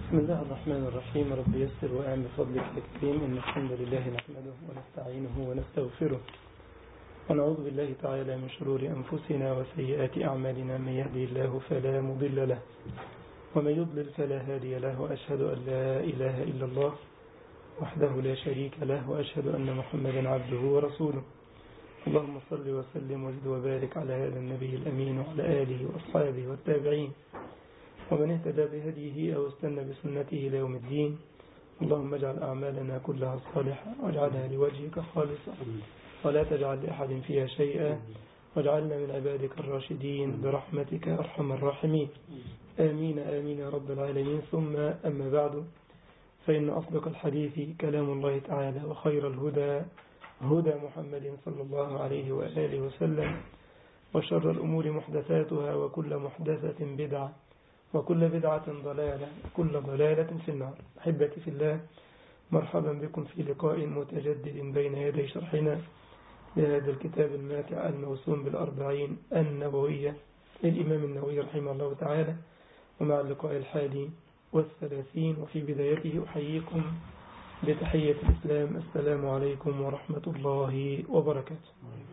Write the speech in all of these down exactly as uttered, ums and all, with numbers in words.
بسم الله الرحمن الرحيم. رب يسر وأعن بفضلك الكريم. إن الحمد لله نحمده ونستعينه ونستغفره ونعوذ بالله تعالى من شرور أنفسنا وسيئات أعمالنا. من يهدي الله فلا مضل له ومن يضلل فلا هادي له، وأشهد أن لا إله إلا الله وحده لا شريك له، وأشهد أن محمدا عبده ورسوله. اللهم صل وسلم وزد وبارك على هذا النبي الأمين وعلى آله وأصحابه والتابعين ومن اهتدى بهديه أو استنى بسنته إلى يوم الدين. اللهم اجعل أعمالنا كلها صالحة واجعلها لوجهك خالصة ولا تجعل لأحد فيها شيئا، واجعلنا من عبادك الراشدين برحمتك أرحم الراحمين. آمين آمين يا رب العالمين. ثم أما بعد، فإن أصدق الحديث كلام الله تعالى، وخير الهدى هدى محمد صلى الله عليه وآله وسلم، وشر الأمور محدثاتها، وكل محدثة بدعة، وكل بدعة ضلالة، وكل ضلالة في النار. أحبتي في الله، مرحبا بكم في لقاء متجدد بين يدي شرحنا لهذا الكتاب الماتع الموسوم بالأربعين النووية للإمام النووي رحمه الله تعالى، ومع اللقاء الحادي والثلاثين. وفي بدايته أحييكم بتحية الإسلام: السلام عليكم ورحمة الله وبركاته.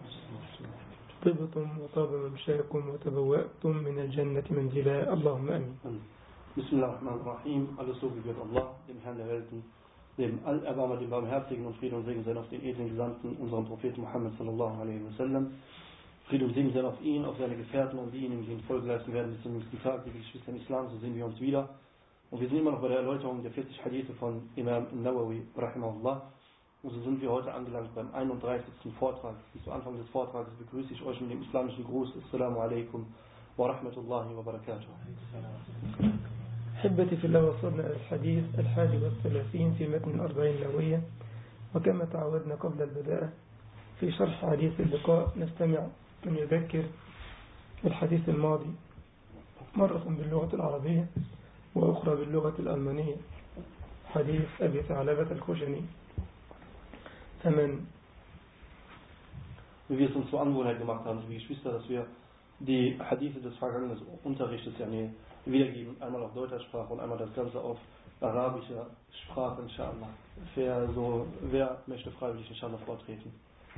طبتم وطاب ممشاكم وتبوأتم من الجنة منزلا، اللهم آمين. Bismillahirrahmanirrahim. Alles so gebührt Allah, dem Herrn der Welten, dem Allerbarmer, dem Barmherzigen, und Friede und Segen sein auf den edlen Gesandten, unseren Propheten Muhammad sallallahu alaihi wasallam. Friede und Segen sein auf ihn, auf seine Gefährten und diejenigen, die ihn Folge leisten werden bis zum nächsten Tag. Liebe Geschwister im Islam, so sehen wir uns wieder. Und wir sind immer noch bei der Erläuterung der vierzig Hadithe von Imam Nawawi rahimahullah. Und so sind wir heute angelangt beim einunddreißigsten Vortrag. Zu Anfang des Vortrags begrüße ich euch mit dem islamischen Gruß: Assalamu alaikum wa rahmatullahi wa barakatuh. أحبتي في الله، وصلنا إلى الحديث الحادي والثلاثين في متن الأربعين النووية. وكما تعودنا قبل البداء في شرح حديث اللقاء، نستمع ونذكر الحديث الماضي مرة باللغة العربية وأخرى باللغة الألمانية، حديث أبي ثعلبة الخشني. فمن Wie wir es uns zur Angewohnheit gemacht haben, liebe Geschwister, dass wir die Hadithe des vergangenen Unterrichtes ja wiedergeben, einmal auf deutscher Sprache und einmal das Ganze auf arabischer Sprache, inshallah. Wer, so, wer möchte freiwillig inshallah vortreten?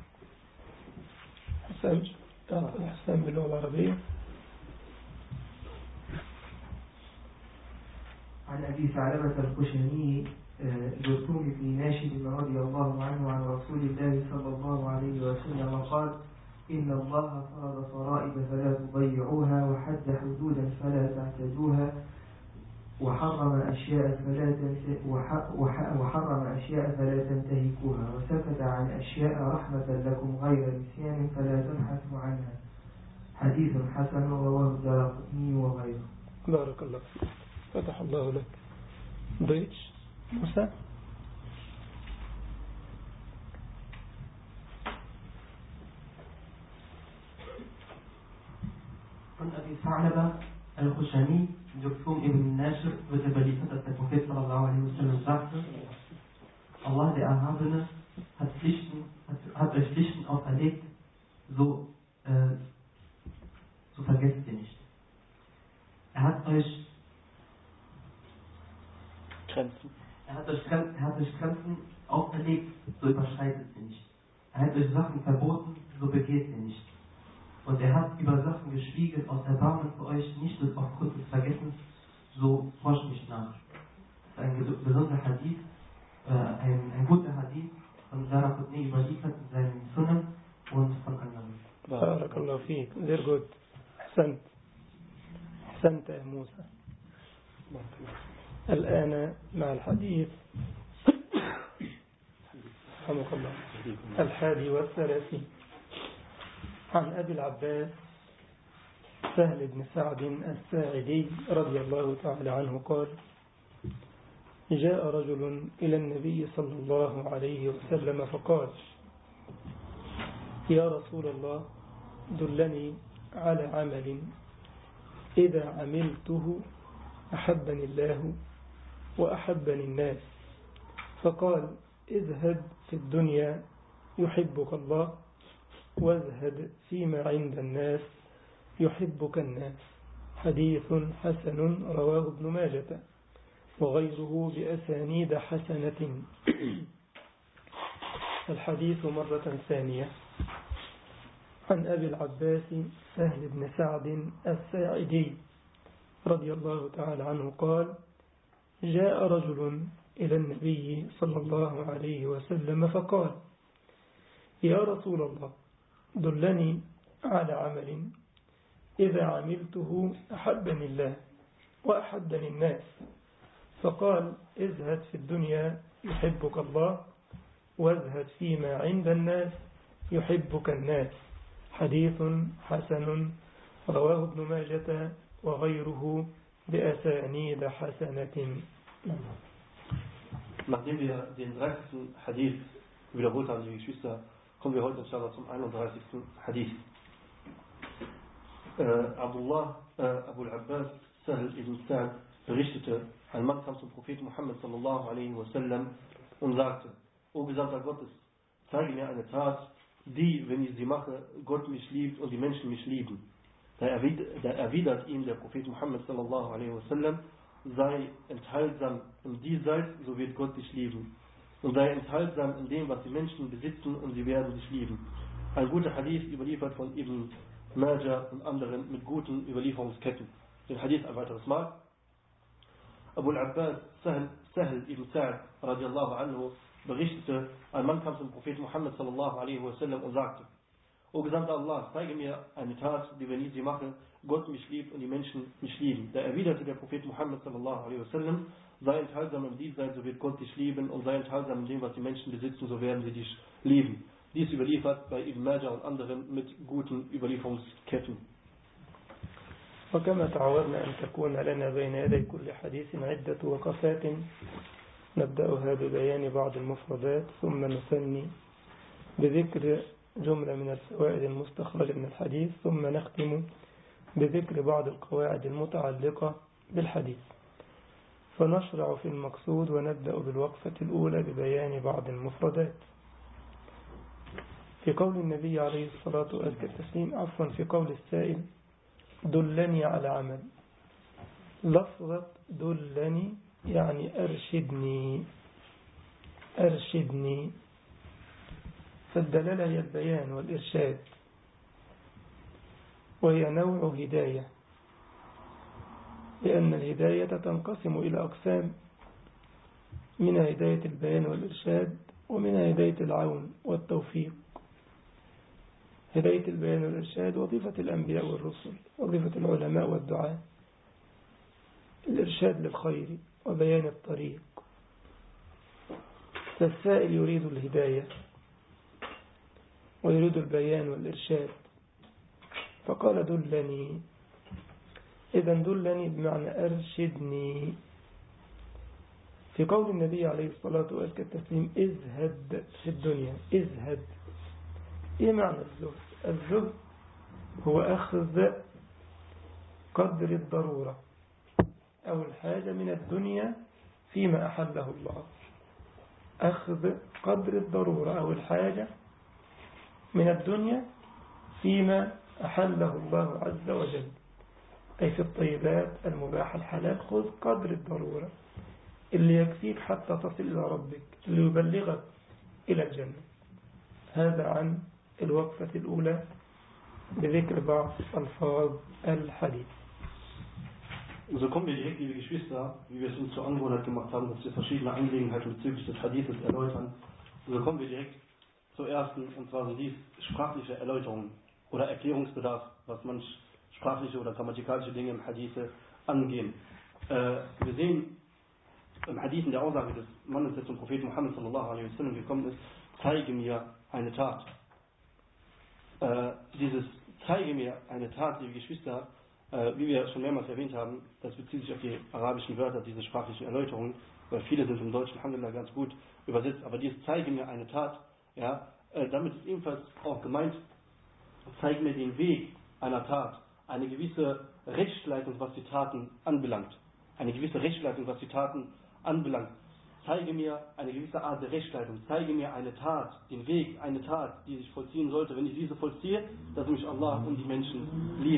حسن حسن باللغة العربية. عن أبي ثعلبة الخشني جرثوم بن ناشد رضي الله عنه عن رسول الله صلى الله عليه وسلم قال: إن الله فرض فرائض فلا تضيعوها، وحد حدودا فلا تعتدوها، وحرم أشياء فلا وحرم أشياء فلا تنتهكوها، وسكت عن أشياء رحمة لكم غير نسيان فلا تبحثوا عنها. حديث حسن رواه الدارقطني وغيره. بارك الله فيك، فتح الله لك. دويتش موسى. Von Abi Tha'laba al-Khushani, Jurthum ibn Nashr, wird überliefert, dass der Prophet sallallahu alaihi wasallam sagte: Allah, der Erhabene, hat, Pflichten, hat, hat euch Pflichten auferlegt, so, äh, so vergesst ihr nicht. Er hat euch Grenzen. Er hat euch, er hat euch Grenzen auferlegt, so überschreitet ihr nicht. Er hat euch Sachen verboten, so begeht ihr nicht. Und er hat über Sachen geschwiegen aus Erbarmen für euch, nicht aufgrund des Vergessens, so forscht nicht nach. Das ist ein besonderer Hadith, äh, ein, ein guter Hadith von Daraqutni überliefert in seinen Sunnen und von anderen. بارك الله فيك. Sehr gut. أحسنت أحسنت يا موسى. الآن مع الحديث رحمك الله الحادي والثلاثين عن أبي العباس سهل بن سعد الساعدي رضي الله تعالى عنه قال: جاء رجل إلى النبي صلى الله عليه وسلم فقال: يا رسول الله، دلني على عمل إذا عملته أحبني الله وأحبني الناس. فقال: اذهب في الدنيا يحبك الله، واذهب فيما عند الناس يحبك الناس. حديث حسن رواه ابن ماجة. وغيره بأسانيد حسنة. الحديث مرة ثانية عن أبي العباس سهل بن سعد الساعدي رضي الله تعالى عنه قال: جاء رجل إلى النبي صلى الله عليه وسلم فقال: يا رسول الله، دلني على عمل إذا عملته أحبني الله وأحبني الناس. فقال: ازهد في الدنيا يحبك الله، وازهد فيما عند الناس يحبك الناس. حديث حسن رواه ابن ماجة وغيره بأسانيد حسنة. Nachdem wir den dreißigsten Hadith wiederholt haben, liebe Geschwister, kommen wir heute inshallah zum einunddreißigsten Hadith. Äh, Abdullah, äh, Abu al-Abbas, Sahl ibn Sa'd berichtete, ein Mann kam zum Propheten Muhammad sallallahu alaihi wasallam und sagte: O Gesandter Gottes, zeige mir eine Tat, die, wenn ich sie mache, Gott mich liebt und die Menschen mich lieben. Da erwidert, da erwidert ihm der Prophet Muhammad sallallahu alaihi wasallam: sei enthaltsam im Diesseits, so wird Gott dich lieben. Und sei enthaltsam in dem, was die Menschen besitzen, und sie werden dich lieben. Ein guter Hadith, überliefert von Ibn Majah und anderen mit guten Überlieferungsketten. Den Hadith ein weiteres Mal. Abu al-Abbas Sahl, Sahl ibn Sa'd radiallahu anhu berichtete, ein Mann kam zum Propheten Muhammad sallallahu alaihi wasallam und sagte: O Gesandter Allah, zeige mir eine Tat, die, wenn ich sie mache, Gott mich liebt und die Menschen mich lieben. Da erwiderte der Prophet Muhammad sallallahu alaihi wasallam: sei enthaltsam im Diesseits, so wird Gott dich lieben, und sei enthaltsam in dem, was die Menschen besitzen, so werden sie dich lieben. Dies überliefert bei Ibn Majah und anderen mit guten Überlieferungsketten. وكما تعودنا أن تكون لنا بين يدي كل حديث عدة وقفات، نبدأها ببيان بعض المفردات، ثم نثني بذكر جملة من الفوائد المستخرجة من الحديث، ثم نختم بذكر بعض القواعد المتعلقة بالحديث. فنشرع في المقصود ونبدأ بالوقفة الأولى ببيان بعض المفردات. في قول النبي عليه الصلاة والتسليم عفوا في قول السائل: دلني على عمل. لفظة دلني يعني أرشدني أرشدني فالدلالة هي البيان والإرشاد، وهي نوع هداية، لأن الهداية تنقسم إلى أقسام: منها هداية البيان والإرشاد، ومنها هداية العون والتوفيق. هداية البيان والإرشاد وظيفة الأنبياء والرسل، وظيفة العلماء والدعاء، الإرشاد للخير وبيان الطريق. فالسائل يريد الهداية ويريد البيان والإرشاد، فقال: دلني. إذن دلني بمعنى أرشدني. في قول النبي عليه الصلاة والتسليم: ازهد في الدنيا. ازهد، إيه معنى الزهد؟ الزهد هو أخذ قدر الضرورة أو الحاجة من الدنيا فيما أحله الله. أخذ قدر الضرورة أو الحاجة من الدنيا فيما أحله الله عز وجل، أي في الطيبات المباحة الحلال. خذ قدر الضرورة اللي يكفيك حتى تصل إلى ربك، اللي يبلغك إلى الجنة. هذا عن الوقفة الأولى بذكر بعض ألفاظ الحديث. So kommen wir direkt, liebe Geschwister, wie wir es uns zur Angewohnheit gemacht haben, dass wir verschiedene Angelegenheiten bezüglich des Hadithes erläutern. So kommen wir direkt zur ersten, und zwar sind dies sprachliche Erläuterungen oder Erklärungsbedarf, was manch sprachliche oder grammatikalische Dinge im Hadith angehen. Äh, wir sehen im Hadith in der Aussage des Mannes, der zum Propheten Muhammad sallallahu alaihi wasallam gekommen ist: zeige mir eine Tat. Äh, dieses zeige mir eine Tat, liebe Geschwister, äh, wie wir schon mehrmals erwähnt haben, das bezieht sich auf die arabischen Wörter, diese sprachlichen Erläuterungen, weil viele sind im Deutschen Alhamdulillah ganz gut übersetzt, aber dieses zeige mir eine Tat, ja, äh, damit ist ebenfalls auch gemeint: zeige mir den Weg einer Tat, eine gewisse Rechtsleitung, was die Taten anbelangt, eine gewisse Rechtsleitung, was die Taten anbelangt. Zeige mir eine gewisse Art der Rechtsleitung, zeige mir eine Tat, den Weg, eine Tat, die sich vollziehen sollte. Wenn ich diese vollziehe, dass mich Allah und die Menschen lieben.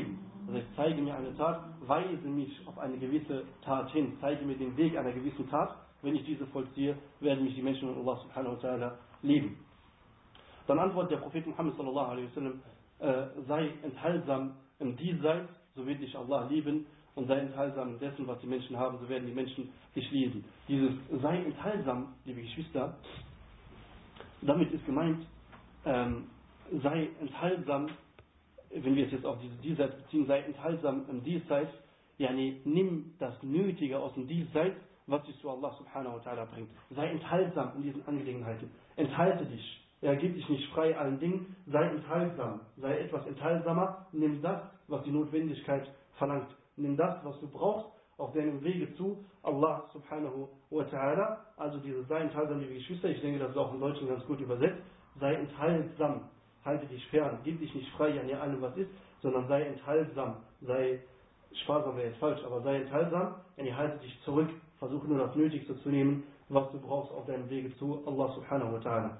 Das heißt, zeige mir eine Tat, weise mich auf eine gewisse Tat hin, zeige mir den Weg einer gewissen Tat. Wenn ich diese vollziehe, werden mich die Menschen und Allah subhanahu wa ta'ala lieben. Dann antwortet der Prophet Muhammad sallallahu alaihi wasallam, äh, sei enthaltsam im Diesseits, so wird dich Allah lieben, und sei enthaltsam dessen, was die Menschen haben, so werden die Menschen dich lieben. Dieses sei enthaltsam, liebe Geschwister, damit ist gemeint, ähm, sei enthaltsam, wenn wir es jetzt auf diese Diesseits beziehen, sei enthaltsam im Diesseits, yani nimm das Nötige aus dem Diesseits, was dich zu Allah subhanahu wa ta'ala bringt. Sei enthaltsam in diesen Angelegenheiten. Enthalte dich. Ja, gib dich nicht frei allen Dingen. Sei enthaltsam. Sei etwas enthaltsamer. Nimm das, was die Notwendigkeit verlangt. Nimm das, was du brauchst, auf deinem Wege zu Allah subhanahu wa ta'ala. Also dieses sei enthaltsam, liebe Geschwister. Ich denke, das ist auch im Deutschen ganz gut übersetzt. Sei enthaltsam. Halte dich fern. Gib dich nicht frei an ihr allem, was ist, sondern sei enthaltsam. Sei sparsam wäre jetzt falsch, aber sei enthaltsam. Yani halte dich zurück. Versuche nur das Nötigste zu nehmen, was du brauchst auf deinem Wege zu Allah subhanahu wa ta'ala.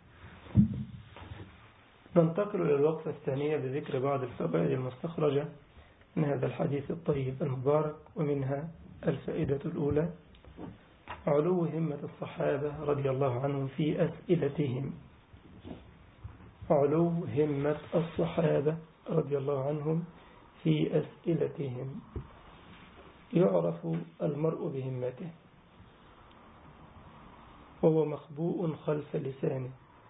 ننتقل إلى الوقفة الثانية بذكر بعض الفوائد المستخرجة من هذا الحديث الطيب المبارك، ومنها الفائدة الأولى علو همة الصحابة رضي الله عنهم في أسئلتهم. علو همة الصحابة رضي الله عنهم في أسئلتهم. يعرف المرء بهمته وهو مخبوء خلف لسانه،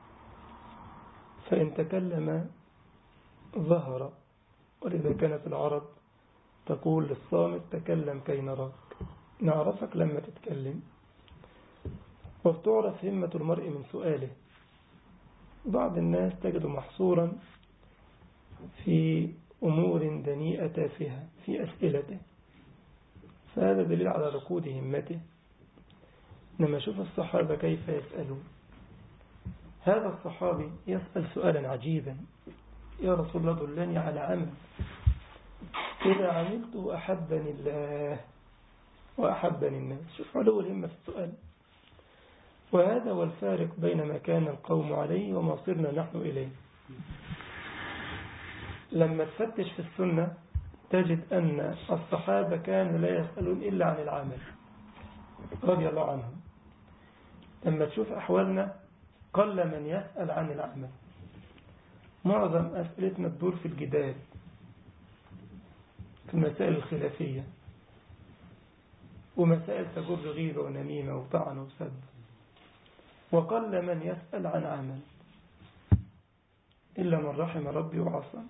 فإن تكلم ظهر. ولذا كانت العرب تقول للصامت تكلم كي نراك، نعرفك لما تتكلم. وبتعرف همة المرء من سؤاله. بعض الناس تجد محصورا في أمور دنيئة تافهة في أسئلته، فهذا دليل على ركود همته. لما شوف الصحابة كيف يسألون. هذا الصحابي يسأل سؤالا عجيبا: يا رسول الله دلني على عمل إذا عملته أحبني الله وأحبني الناس. شوف علو الهمة في السؤال. وهذا هو الفارق بين ما كان القوم عليه وما صرنا نحن إليه. لما تفتش في السنة تجد أن الصحابة كانوا لا يسألون إلا عن العمل رضي الله عنهم. لما تشوف أحوالنا قل من يسأل عن العمل. معظم أسئلتنا تدور في الجدال، في المسائل الخلافية، ومسائل تجر غيبة ونميمة وطعن وسب، وقل من يسأل عن عمل إلا من رحم ربي وعصم.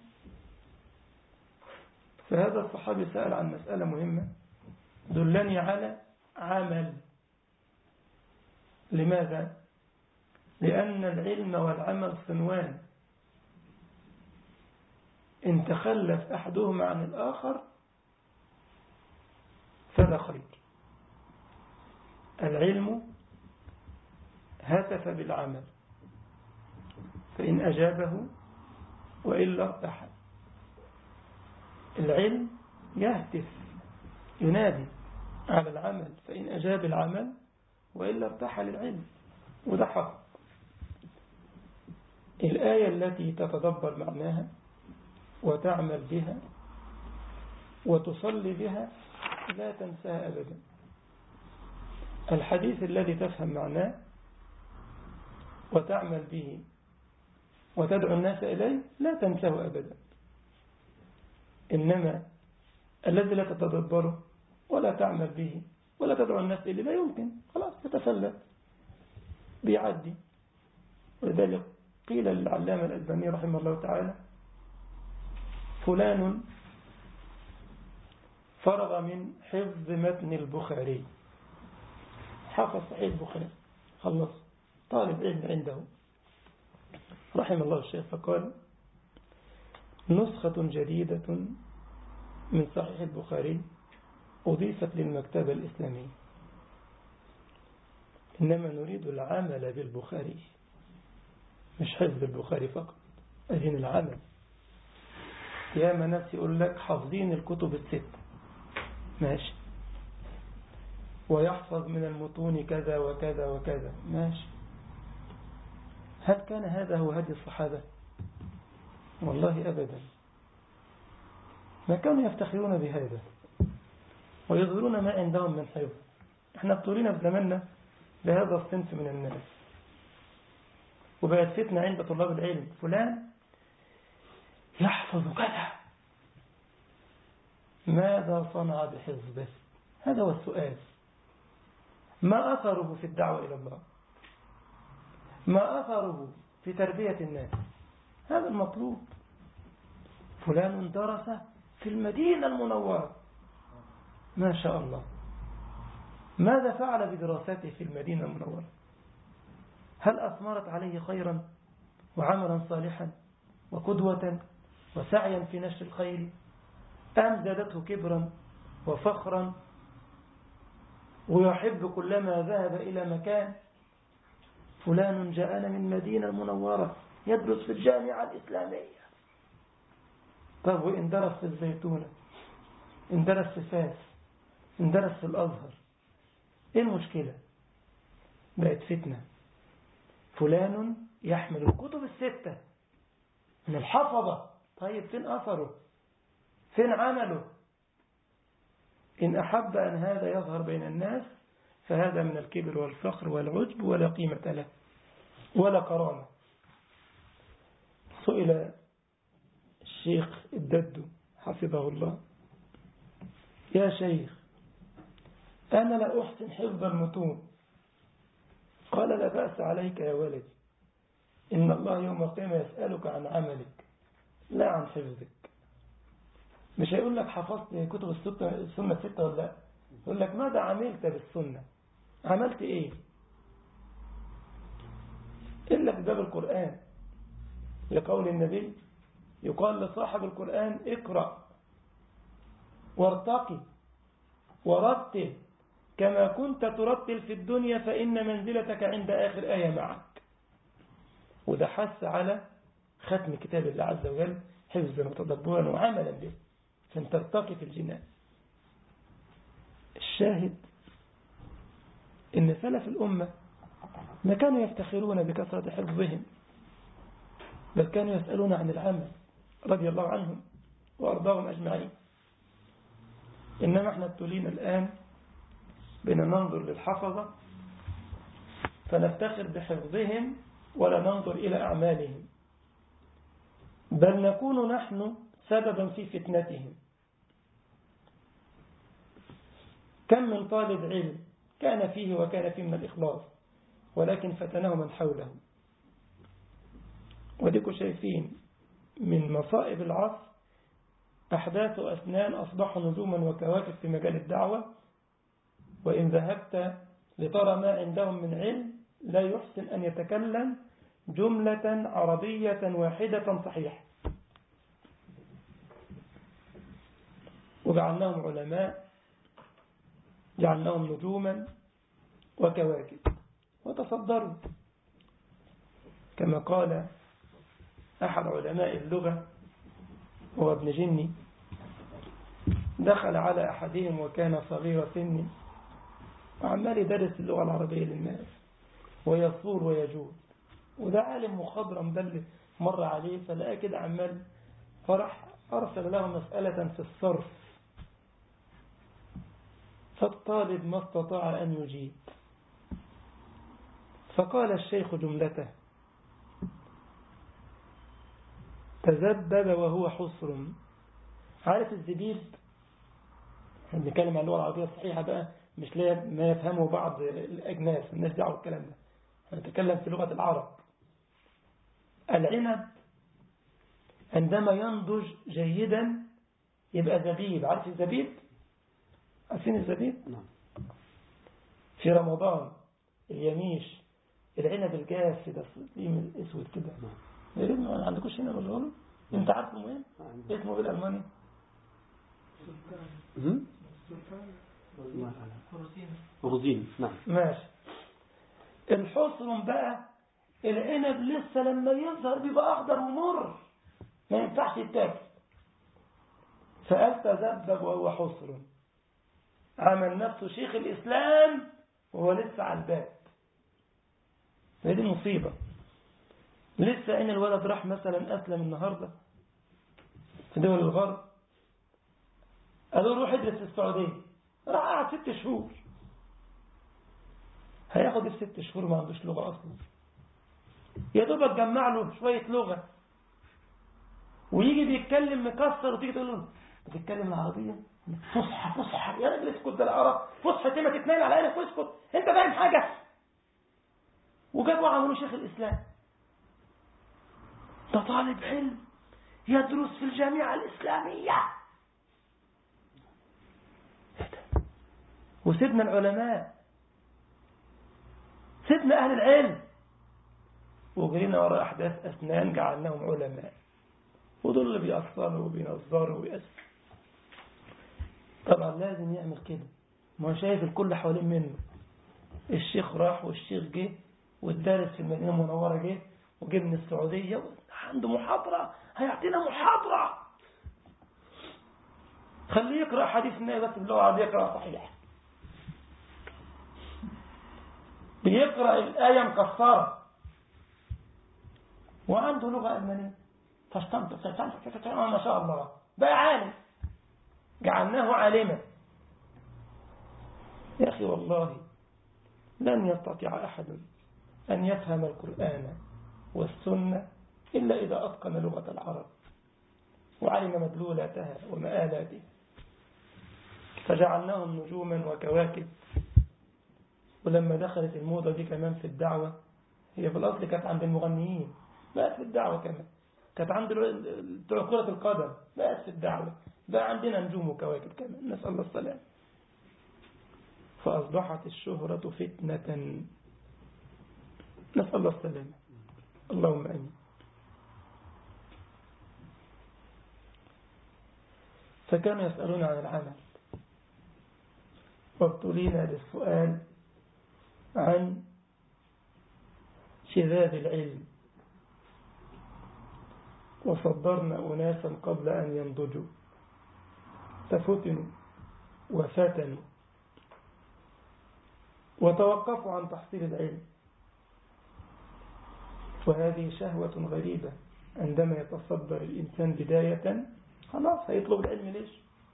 فهذا الصحابي سأل عن مسألة مهمة: دلني على عمل. لماذا؟ لأن العلم والعمل صنوان، إن تخلف أحدهما عن الآخر فلا خير. العلم هتف بالعمل، فإن أجابه وإلا ارتحل. العلم يهتف ينادي على العمل، فإن أجاب العمل وإلا ارتحل العلم. وده حق. الآية التي تتدبر معناها وتعمل بها وتصلي بها لا تنساها أبدا. الحديث الذي تفهم معناه وتعمل به وتدعو الناس إليه لا تنساه أبدا. إنما الذي لا تتدبره ولا تعمل به ولا تدعو الناس إليه لا يمكن، خلاص يتفلت بيعدي. ولذلك قيل للعلامة الألباني رحمه الله تعالى: فلان فرغ من حفظ متن البخاري، حفظ صحيح البخاري خلص، طالب علم عنده رحم الله الشيخ، فقال: نسخة جديدة من صحيح البخاري أضيفت للمكتبة الإسلامية، إنما نريد العمل بالبخاري، مش حفظ البخاري فقط، أذن العمل. يا مناس يقول لك حافظين الكتب الست، ماشي، ويحفظ من المتون كذا وكذا وكذا، ماشي. هل كان هذا هو هدي الصحابة؟ والله أبدا، ما كانوا يفتخرون بهذا ويظهرون ما عندهم من حفظ. احنا ابتلينا في زماننا بهذا الصنف من الناس، وبقت فتنة عند طلاب العلم، فلان يحفظ كذا، ماذا صنع بحفظه؟ هذا هو السؤال. ما أثره في الدعوة إلى الله؟ ما أثره في تربية الناس؟ هذا المطلوب. فلان درس في المدينة المنورة، ما شاء الله، ماذا فعل بدراسته في المدينة المنورة؟ هل أثمرت عليه خيرا وعملا صالحا وقدوة وسعيا في نشر الخير، أم زادته كبرا وفخرا ويحب كلما ذهب إلى مكان؟ فلان جاءنا من مدينة المنورة يدرس في الجامعة الإسلامية. طب وإن درس في الزيتونة، إن درس في فاس، إن درس في الأزهر، إيه المشكلة؟ بقت فتنة. فلان يحمل الكتب الستة من الحفظة، طيب فين أثره؟ فين عمله؟ إن أحب أن هذا يظهر بين الناس فهذا من الكبر والفخر والعجب ولا قيمة له ولا كرامة. سئل الشيخ الدد حفظه الله: يا شيخ، أنا لا أحسن حفظ المتون. قال: لا بأس عليك يا ولدي، إن الله يوم القيامة يسألك عن عملك لا عن حفظك. مش هيقول لك حفظت كتب السنة الستة ولا لا، يقول لك ماذا عملت بالسنة، عملت ايه؟ إلا في باب القرآن، لقول النبي يقال لصاحب القرآن: اقرأ وارتقي ورتل كما كنت ترتل في الدنيا فإن منزلتك عند آخر آية معك. وده حث على ختم كتاب الله عز وجل حفظا وتدبرا وعملا به عشان ترتقي في الجنان. الشاهد إن سلف الأمة ما كانوا يفتخرون بكثرة حفظهم، بل كانوا يسألون عن العمل رضي الله عنهم وأرضاهم أجمعين. إنما احنا ابتلينا الآن بأن ننظر للحفظة فنفتخر بحفظهم ولا ننظر إلى أعمالهم، بل نكون نحن سببا في فتنتهم. كم من طالب علم كان فيه وكان فيه من الإخلاص، ولكن فتنه من حوله. وديكوا شايفين من مصائب العصر أحداث أسنان أصبحوا نجوما وكواكب في مجال الدعوة، وإن ذهبت لترى ما عندهم من علم لا يحسن أن يتكلم جملة عربية واحدة صحيحة. وجعلناهم علماء، جعلناهم نجوما وكواكب وتصدروا. كما قال أحد علماء اللغة هو ابن جني، دخل على أحدهم وكان صغير سن وعمال يدرس اللغة العربية للناس ويصور ويجود، وده عالم مخضرم ده اللي مر عليه فلقى كده عمال، فرح أرسل له مسألة في الصرف، فالطالب ما استطاع أن يجيب، فقال الشيخ جملته: تذبذب وهو حصر. عارف الزبيب؟ نتكلم عن اللغة العربية الصحيحة بقى، مش لا ما يفهمه بعض الأجناس، الناس دعوا الكلام ده، نتكلم في لغة العرب. العنب عندما ينضج جيدا يبقى زبيب. عارف الزبيب؟ عارفين الزبيب؟ نعم. في رمضان اليميش، العنب الجاف ده اسود كده. نعم. ما عندكوش هنا بالغلط؟ انت عارفه مهم؟ اسمه بالألماني؟ روزين. نعم. ماشي. الحصرم بقى العنب لسه لما يظهر بيبقى أخضر ومر، ما ينفعش يتاكل. فقال تذبذب وهو حصر، عمل نفسه شيخ الإسلام وهو لسه على الباب. هذه مصيبة. لسه إن الولد راح مثلا أسلم النهاردة في دول الغرب، قالوا روح ادرس في السعودية. راح قعد ست شهور. هياخد الست شهور ما عندوش لغة أصلا، يا دوب تجمع له شوية لغة، ويجي بيتكلم مكسر وتيجي تقول له بتتكلم العربية فصحى فصحى، يا راجل اسكت، ده العرب فصحى ما تتنال على عينك واسكت، انت فاهم حاجة؟ وجابوا عملوا شيخ الإسلام، ده طالب علم يدرس في الجامعة الإسلامية. وسيدنا العلماء، سيدنا أهل العلم، وجرينا وراء أحداث أسنان جعلناهم علماء، ودول اللي بيأصلوا وبينظروا ويأسفوا. طبعا لازم يعمل كده، ما هو شايف الكل حوالين منه. الشيخ راح والشيخ جه والدارس في المدينة المنورة جه وجه من السعودية عنده محاضرة، هيعطينا محاضرة. خليه يقرأ حديث النبي بس باللغة العربية يقرأ صحيح، بيقرأ الآية مكسرة وعنده لغة ألمانية فاشتمت فاشتمت ما شاء الله بقى عالم، جعلناه عالما. يا أخي والله لن يستطيع أحد أن يفهم القرآن والسنة إلا إذا أتقن لغة العرب وعلم مدلولاتها ومآلاتها. فجعلناهم نجوما وكواكب. ولما دخلت الموضة دي كمان في الدعوة، هي في الأصل كانت عند المغنيين، بقت في الدعوة كمان، كانت عند بتوع كرة القدم، بقت في الدعوة، بقى عندنا نجوم وكواكب كمان، نسأل الله السلام. فأصبحت الشهرة فتنة، نسأل الله السلام، اللهم آمين. فكانوا يسألون عن العمل، وابتلينا للسؤال عن شذاذ العلم، وصدرنا أناسا قبل أن ينضجوا ففتنوا وفتنوا وتوقفوا عن تحصيل العلم. وهذه شهوة غريبة، عندما يتصدر الإنسان بداية خلاص هيطلب العلم ليش؟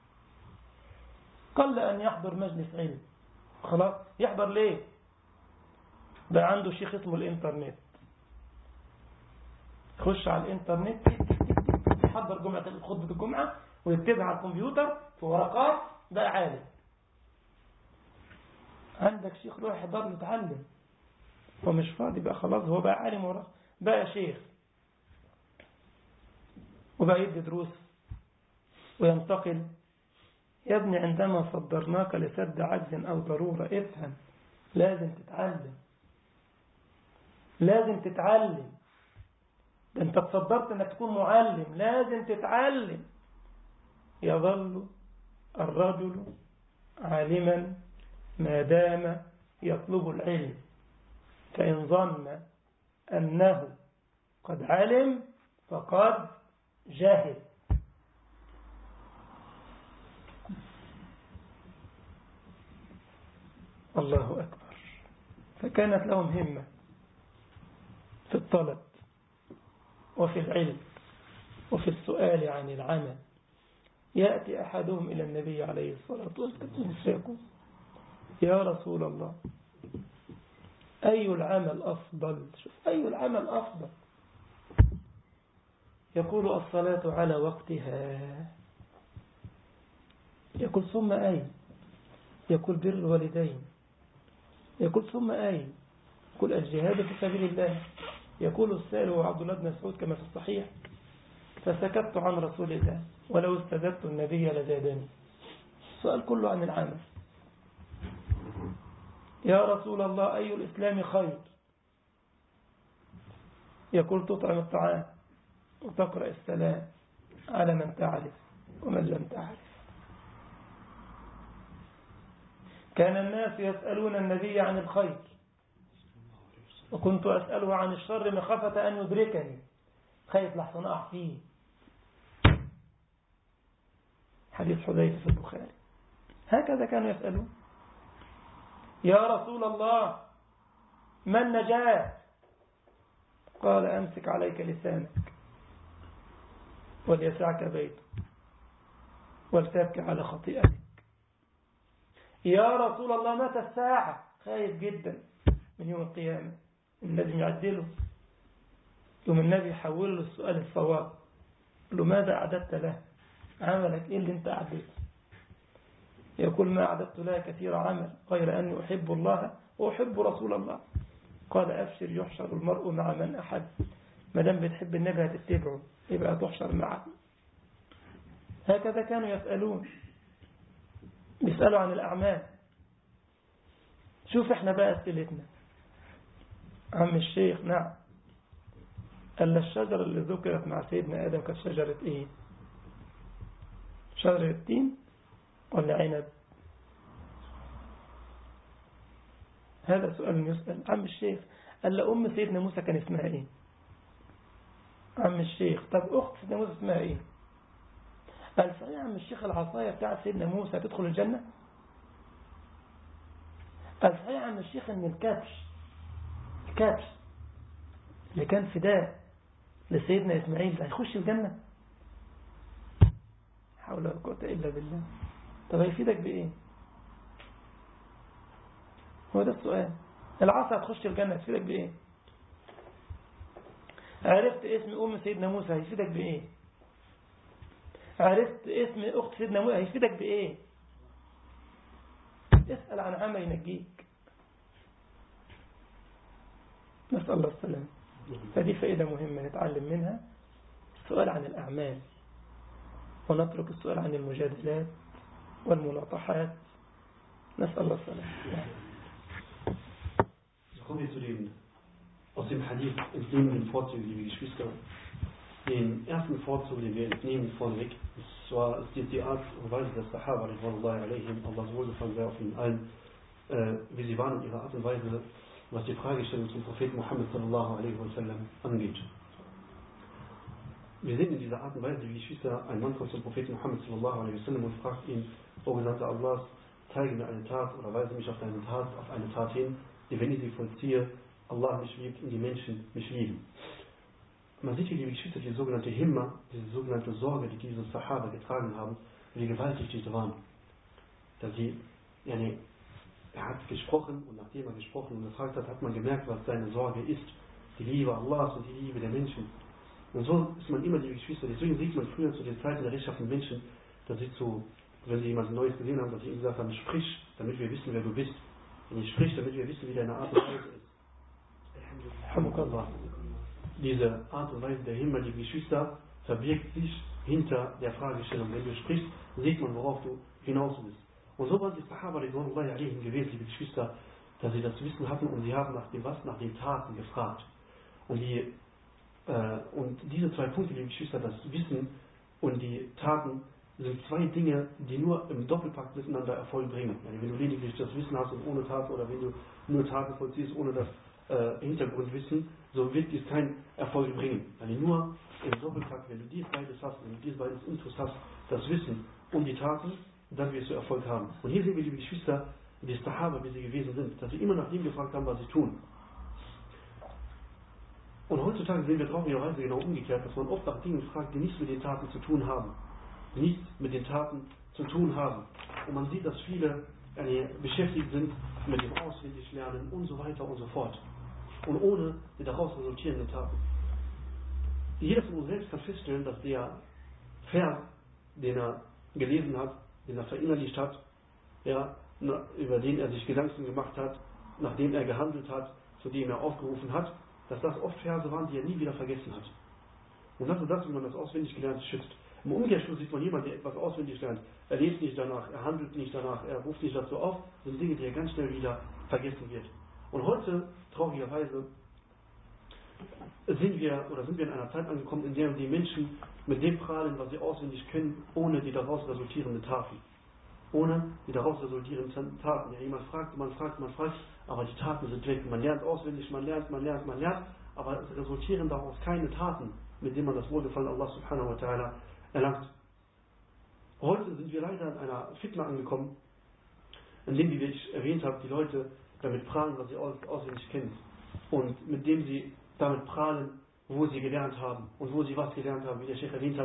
قل أن يحضر مجلس علم، خلاص يحضر ليه؟ ده عنده شيخ اسمه الإنترنت، يخش على الإنترنت يحضر جمعة خطبة الجمعة ويكتبها على الكمبيوتر في ورقات، ده عالم. عندك شيخ روح يحضر له يتعلم، هو مش فاضي بقى، خلاص هو بقى عالم وراه، بقى شيخ وبقى يدي دروس وينتقل. يا ابني عندما صدرناك لسد عجز أو ضرورة افهم، لازم تتعلم، لازم تتعلم. ده انت تصدرت انك تكون معلم، لازم تتعلم. يظل الرجل عالما ما دام يطلب العلم، فإن ظن أنه قد علم فقد جاهل. الله أكبر. فكانت لهم همة في الطلب وفي العلم وفي السؤال عن العمل. يأتي أحدهم إلى النبي عليه الصلاة والسلام فيقول: يا رسول الله، أي العمل أفضل؟ شوف، أي العمل أفضل؟ يقول: الصلاة على وقتها. يقول: ثم أي؟ يقول: بر الوالدين. يقول: ثم أي؟ يقول: الجهاد في سبيل الله. يقول السائل هو عبد الله بن مسعود كما في الصحيح: فسكت عن رسول الله ولو استزدت النبي لزادني. السؤال كله عن العمل. يا رسول الله، أي الإسلام خير؟ يقول: تطعم الطعام وتقرأ السلام على من تعرف ومن لم تعرف. كان الناس يسألون النبي عن الخير، وكنت أسأله عن الشر مخافة أن يدركني، خايف لحسن أقع فيه. حديث حذيفة في البخاري. هكذا كانوا يسألون: يا رسول الله، ما النجاة؟ قال: أمسك عليك لسانك وليسعك بيتك ولتبكي على خطيئتك. يا رسول الله متى الساعة؟ خايف جدا من يوم القيامة، النبي يعدله. يوم النبي يحول له السؤال الصواب، له ماذا أعددت له؟ عملك إيه اللي أنت أعددته؟ يقول ما أعددت لها كثير عمل غير أني أحب الله وأحب رسول الله. قال أبشر يحشر المرء مع من أحب. ما دام بتحب النبي هتتبعه يبقى تحشر معه. هكذا كانوا يسألون، بيسألوا عن الأعمال. شوف احنا بقى أسئلتنا. عم الشيخ نعم، قال الشجرة اللي ذكرت مع سيدنا آدم كانت شجرة ايه؟ شجرة التين ولا عنب؟ هذا سؤال يسأل. عم الشيخ قال أم سيدنا موسى كان اسمها ايه؟ عم الشيخ طب أخت سيدنا موسى اسمها ايه؟ قال صحيح عم الشيخ العصاية بتاعت سيدنا موسى تدخل الجنة؟ قال صحيح عم الشيخ ان الكبش الكبش اللي كان فداء لسيدنا إسماعيل هيخش الجنة؟ حول ولا قوة إلا بالله. طب هيفيدك بإيه؟ هو ده السؤال. العصا هتخش الجنة هتفيدك بإيه؟ عرفت اسم أم سيدنا موسى هيفيدك بإيه؟ عرفت اسم أخت سيدنا موسى هيفيدك بإيه؟ اسأل عن عمل ينجيك. نسأل الله السلام. فدي فائدة مهمة نتعلم منها، السؤال عن الأعمال، ونترك السؤال عن المجادلات والملاطحات. نسأل الله السلام. Kommen wir zu dem, aus dem Hadith entnehmenden Vorzügen, liebe Geschwister. Den ersten Vorzug, den wir entnehmen vorneweg, ist zwar ist die, die Art und Weise des Sahaba, Allahs Wohlgefallen sei auf ihnen allen, äh, wie sie waren in ihrer Art und Weise, was die Fragestellung zum Propheten Muhammad sallallahu alaihi wasallam angeht. Wir sehen in dieser Art und Weise, wie die Geschwister, ein Mann kommt zum Propheten Muhammad sallallahu alaihi wasallam und fragt ihn, O Gesandter Allahs, zeige mir eine Tat oder weise mich auf deine Tat, auf eine Tat hin, die, wenn ich sie vollziehe, Allah mich liebt und die Menschen mich lieben. Man sieht hier, liebe Geschwister, die sogenannte Himma, diese sogenannte Sorge, die diese Sahaba getragen haben, wie gewaltig diese waren. Dass sie, ja, nee, er hat gesprochen und nachdem er gesprochen und gefragt hat, hat man gemerkt, was seine Sorge ist. Die Liebe Allahs und die Liebe der Menschen. Und so ist man immer, liebe Geschwister, deswegen sieht man früher zu den Zeiten der rechtschaffenen Menschen, dass sie zu, wenn sie jemanden Neues gesehen haben, dass sie ihm gesagt haben, sprich, damit wir wissen, wer du bist. Und ich sprich, damit wir wissen, wie deine Art und Weise ist. Alhamdulillah. Diese Art und Weise der Himmel, die Geschwister, verbirgt sich hinter der Fragestellung. Wenn du sprichst, sieht man, worauf du hinaus willst. Und so waren die Sahaba ridwanullahi alaihim gewesen, liebe Geschwister, dass sie das Wissen hatten und sie haben nach dem was? Nach den Taten gefragt. Und, die, äh, und diese zwei Punkte, liebe Geschwister, das Wissen und die Taten, sind zwei Dinge, die nur im Doppelpakt miteinander Erfolg bringen. Also wenn du lediglich das Wissen hast und ohne Taten, oder wenn du nur Taten vollziehst ohne das äh, Hintergrundwissen, so wird dies keinen Erfolg bringen. Also nur im Doppelpakt, wenn du dies beides hast, wenn du dies beides Intus hast, das Wissen und die Taten, dann wirst du Erfolg haben. Und hier sehen wir, liebe Geschwister, die Sahaba, wie sie gewesen sind, dass sie immer nach dem gefragt haben, was sie tun. Und heutzutage sehen wir traurigerweise genau umgekehrt, dass man oft nach Dingen fragt, die nichts mit den Taten zu tun haben. Nichts mit den Taten zu tun haben. Und man sieht, dass viele äh, beschäftigt sind mit dem Auswendiglernen und so weiter und so fort. Und ohne die daraus resultierenden Taten. Jeder von uns selbst kann feststellen, dass der Vers, den er gelesen hat, den er verinnerlicht hat, ja, über den er sich Gedanken gemacht hat, nachdem er gehandelt hat, zu dem er aufgerufen hat, dass das oft Verse waren, die er nie wieder vergessen hat. Und das ist das, wie man das auswendig gelernt schützt. Im Umkehrschluss sieht man jemanden, der etwas auswendig lernt. Er lebt nicht danach, er handelt nicht danach, er ruft nicht dazu auf. Das sind Dinge, die er ganz schnell wieder vergessen wird. Und heute, traurigerweise, sind wir oder sind wir in einer Zeit angekommen, in der die Menschen mit dem prahlen, was sie auswendig können, ohne die daraus resultierenden Taten. Ohne die daraus resultierenden Taten. Ja, jemand fragt, man fragt, man fragt, aber die Taten sind weg. Man lernt auswendig, man lernt, man lernt, man lernt, aber es resultieren daraus keine Taten, mit denen man das Wohlgefallen Allah subhanahu wa ta'ala erlangt. Heute sind wir leider in einer Fitna angekommen, in dem, wie ich erwähnt habe, die Leute damit prahlen, was sie auswendig kennen. Und mit dem sie damit prahlen, wo sie gelernt haben und wo sie was gelernt haben. Wie der Sheikh erwähnt hat,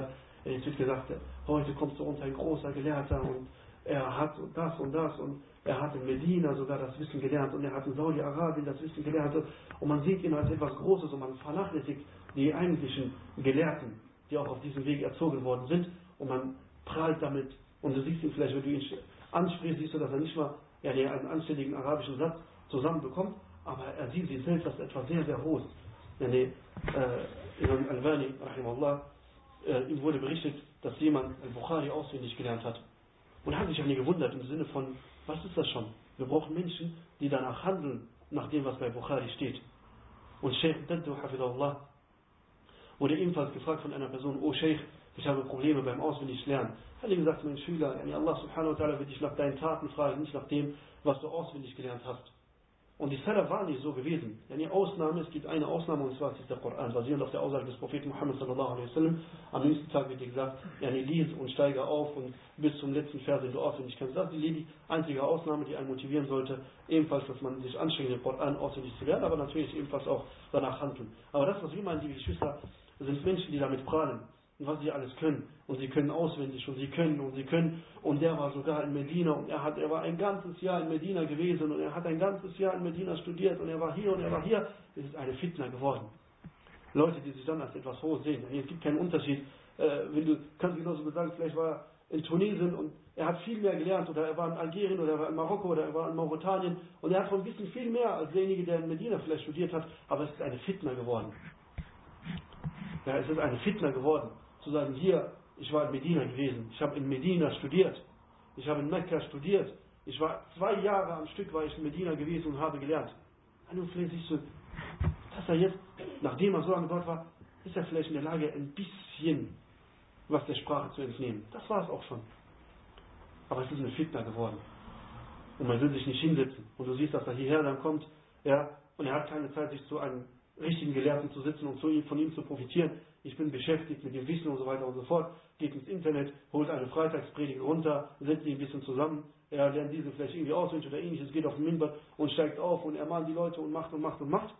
Jetzt wird gesagt, heute kommt zu uns ein großer Gelehrter und er hat das und das und er hat in Medina sogar das Wissen gelernt und er hat in Saudi-Arabien das Wissen gelernt und man sieht ihn als etwas Großes und man vernachlässigt die eigentlichen Gelehrten, die auch auf diesem Weg erzogen worden sind und man prahlt damit und du siehst ihn vielleicht, wenn du ihn ansprichst, siehst du, dass er nicht mal ja, einen anständigen arabischen Satz zusammenbekommt, aber er sieht sich selbst als etwas sehr, sehr Hohes. Ja, nee, äh, Imam Al-Albani, rahimahullah, äh, ihm wurde berichtet, dass jemand Al-Bukhari auswendig gelernt hat. Und er hat sich ja nie gewundert im Sinne von, was ist das schon? Wir brauchen Menschen, die danach handeln, nach dem, was bei Bukhari steht. Und Sheikh Daddu, hafidahullah, wurde ebenfalls gefragt von einer Person, oh Sheikh, ich habe Probleme beim Auswendiglernen. Er hat gesagt, mein Schüler, yani Allah subhanahu wa ta'ala wird dich nach deinen Taten fragen, nicht nach dem, was du auswendig gelernt hast. Und die Salaf waren nicht so gewesen. Yani Ausnahme, es gibt eine Ausnahme, und zwar ist der Koran, basierend auf der Aussage des Propheten Muhammad sallallahu alaihi wasallam. Am nächsten Tag wird dir gesagt, yani lies und steige auf und bis zum letzten Vers, den du auswendig kennst. Das ist die einzige Ausnahme, die einen motivieren sollte, ebenfalls, dass man sich anstrengt, den Koran auswendig zu lernen, aber natürlich ebenfalls auch danach handeln. Aber das, was wir meinen, die Geschwister, sind Menschen, die damit prahlen. Und was sie alles können. Und sie können auswendig und sie können und sie können. Und der war sogar in Medina und er hat, er war ein ganzes Jahr in Medina gewesen und er hat ein ganzes Jahr in Medina studiert und er war hier und er war hier. Es ist eine Fitna geworden. Leute, die sich dann als etwas Hohes sehen. Es gibt keinen Unterschied. Äh, wenn du kannst genauso gut sagen, vielleicht war er in Tunesien und er hat viel mehr gelernt oder er war in Algerien oder er war in Marokko oder er war in Mauretanien und er hat von Wissen viel mehr als derjenige, der in Medina vielleicht studiert hat. Aber es ist eine Fitna geworden. Ja, es ist eine Fitna geworden. Zu sagen, hier, ich war in Medina gewesen, ich habe in Medina studiert, ich habe in Mekka studiert, ich war zwei Jahre am Stück war ich in Medina gewesen und habe gelernt. Und vielleicht siehst du, dass er jetzt, nachdem er so lange dort war, ist er vielleicht in der Lage, ein bisschen was der Sprache zu entnehmen. Das war es auch schon. Aber es ist eine Fitna geworden. Und man will sich nicht hinsetzen. Und du siehst, dass er hierher dann kommt, ja, und er hat keine Zeit, sich zu einem richtigen Gelehrten zu sitzen und von ihm zu profitieren. Ich bin beschäftigt mit dem Wissen und so weiter und so fort, geht ins Internet, holt eine Freitagspredigt runter, setzt ihn ein bisschen zusammen, er lernt diese vielleicht irgendwie auswendig oder ähnliches, geht auf den Minbar und steigt auf und ermahnt die Leute und macht und macht und macht.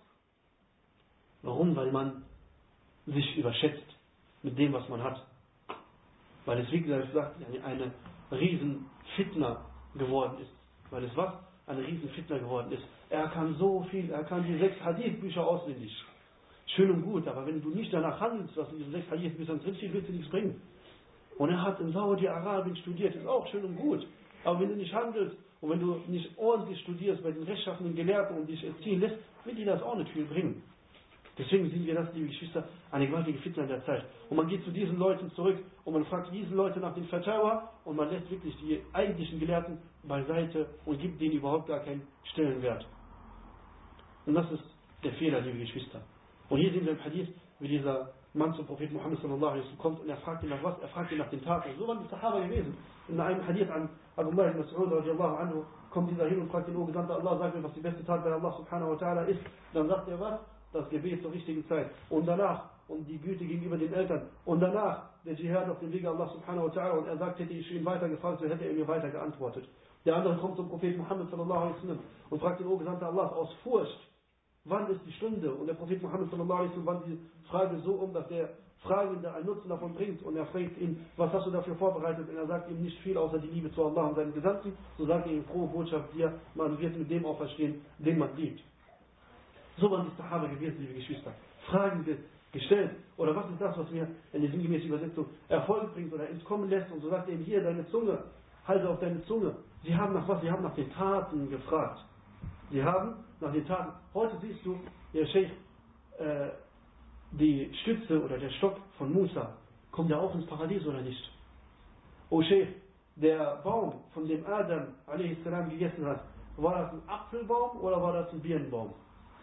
Warum? Weil man sich überschätzt mit dem, was man hat. Weil es, wie gesagt, eine riesen Fitna geworden ist. Weil es was? Eine riesen Fitna geworden ist. Er kann so viel, er kann die sechs Hadith-Bücher auswendig. Schön und gut, aber wenn du nicht danach handelst, was in diesen sechs Hadith-Büchern drinsteht, wird dir nichts bringen. Und er hat in Saudi-Arabien studiert, ist auch schön und gut. Aber wenn du nicht handelst und wenn du nicht ordentlich studierst bei den rechtschaffenden Gelehrten und dich erziehen lässt, wird dir das auch nicht viel bringen. Deswegen sehen wir das, liebe Geschwister, eine gewaltige Fitna in der Zeit. Und man geht zu diesen Leuten zurück und man fragt diese Leute nach den Fatawa und man lässt wirklich die eigentlichen Gelehrten beiseite und gibt denen überhaupt gar keinen Stellenwert. Und das ist der Fehler, liebe Geschwister. Und hier sehen wir im Hadith, wie dieser Mann zum Propheten Muhammad sallallahu alaihi wasallam kommt und er fragt ihn nach was? Er fragt ihn nach den Taten. So waren die Sahaba gewesen. In einem Hadith an Abdullah ibn Mas'ud radiallahu anhu kommt dieser hin und fragt den, O Gesandter Allah, sag mir, was die beste Tat bei Allah subhanahu wa ta'ala ist. Dann sagt er was? Das Gebet zur richtigen Zeit. Und danach, und die Güte gegenüber den Eltern. Und danach, der Dschihad auf dem Wege Allah subhanahu wa ta'ala. Und er sagt, hätte ich ihn weiter gefragt, so hätte er mir weiter geantwortet. Der andere kommt zum Propheten Muhammad sallallahu alaihi wasallam und fragt den, O Gesandter Allah, aus Furcht, wann ist die Stunde? Und der Prophet Muhammad sallallahu alaihi wasallam wandelt die Frage so um, dass der Fragende einen Nutzen davon bringt. Und er fragt ihn, was hast du dafür vorbereitet? Und er sagt ihm nicht viel, außer die Liebe zu Allah und seinen Gesandten. So sagt er ihm, frohe Botschaft dir, man wird mit dem auferstehen, den man liebt. So waren die Sahaba gewesen, liebe Geschwister. Fragen wird gestellt. Oder was ist das, was mir in der sinngemäßen Übersetzung Erfolg bringt oder entkommen lässt? Und so sagt er ihm, hier, deine Zunge, halte auf deine Zunge. Sie haben nach was? Sie haben nach den Taten gefragt. Sie haben nach den Taten. Heute siehst du, der Sheikh, äh, die Stütze oder der Stock von Musa, kommt ja auch ins Paradies oder nicht? O Sheikh, der Baum, von dem Adam a s gegessen hat, war das ein Apfelbaum oder war das ein Birnenbaum?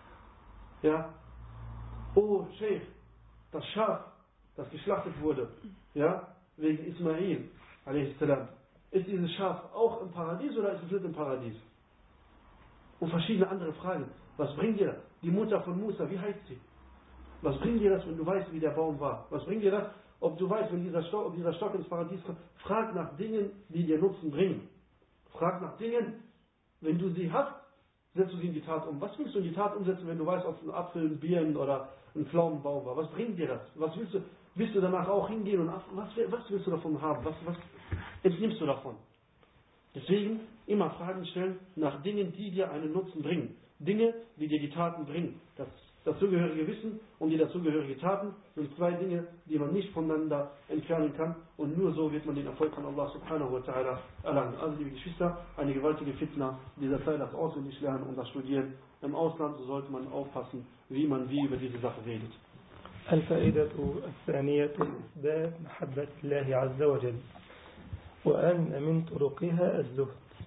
Ja? O Sheikh, das Schaf, das geschlachtet wurde, ja, wegen Ismail a s, ist dieses Schaf auch im Paradies oder ist es nicht im Paradies? Und verschiedene andere Fragen. Was bringt dir das? Die Mutter von Musa, wie heißt sie? Was bringt dir das, wenn du weißt, wie der Baum war? Was bringt dir das, ob du weißt, wenn dieser Stock, ob dieser Stock ins Paradies kommt? Frag nach Dingen, die dir Nutzen bringen. Frag nach Dingen, wenn du sie hast, setzt du sie in die Tat um. Was willst du in die Tat umsetzen, wenn du weißt, ob es ein Apfel, ein Birnen oder ein Pflaumenbaum war? Was bringt dir das? Was willst du? wirst du danach auch hingehen und was, was willst du davon haben? Was, was entnimmst du davon? Deswegen immer Fragen stellen nach Dingen, die dir einen Nutzen bringen. Dinge, die dir die Taten bringen. Das dazugehörige Wissen und die dazugehörige Taten sind zwei Dinge, die man nicht voneinander entfernen kann. Und nur so wird man den Erfolg von Allah subhanahu wa ta'ala erlangen. Also liebe Geschwister, eine gewaltige Fitna dieser Zeit, das auswendig lernen und das Studieren im Ausland, so sollte man aufpassen, wie man wie über diese Sache redet. الفائدة الثانية إثبات محبة الله عز وجل وأن من طرقها الزهد.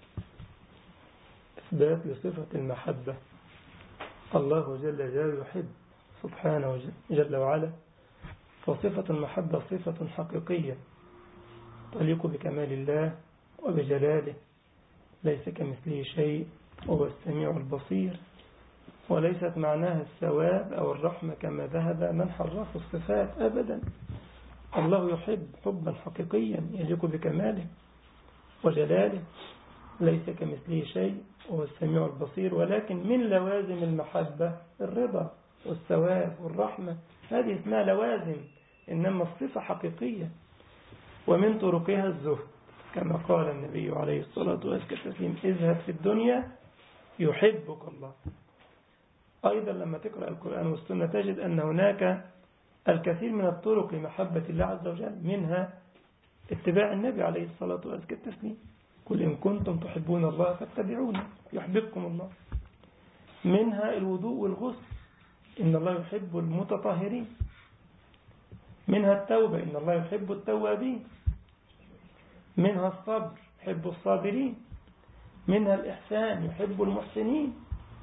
إثبات لصفة المحبة. الله جل جلاله يحب سبحانه جل وعلا، وصفة المحبة صفة حقيقية تليق بكمال الله وبجلاله، ليس كمثله شيء وهو السميع البصير، وليست معناها الثواب أو الرحمة كما ذهب من حرفوا الصفات أبدا. الله يحب حبا حقيقيا يليق بكماله وجلاله، ليس كمثله شيء وهو السميع البصير، ولكن من لوازم المحبة الرضا والثواب والرحمة، هذه اسمها لوازم، إنما الصفة حقيقية. ومن طرقها الزهد كما قال النبي عليه الصلاة والسلام: اذهب في الدنيا يحبك الله. أيضا لما تقرأ القرآن والسنة تجد أن هناك الكثير من الطرق لمحبة الله عز وجل، منها اتباع النبي عليه الصلاة والسلام: قل إن كنتم تحبون الله فاتبعوني يحببكم الله. منها الوضوء والغسل، إن الله يحب المتطهرين. منها التوبة، إن الله يحب التوابين. منها الصبر، يحب الصابرين. منها الإحسان، يحب المحسنين،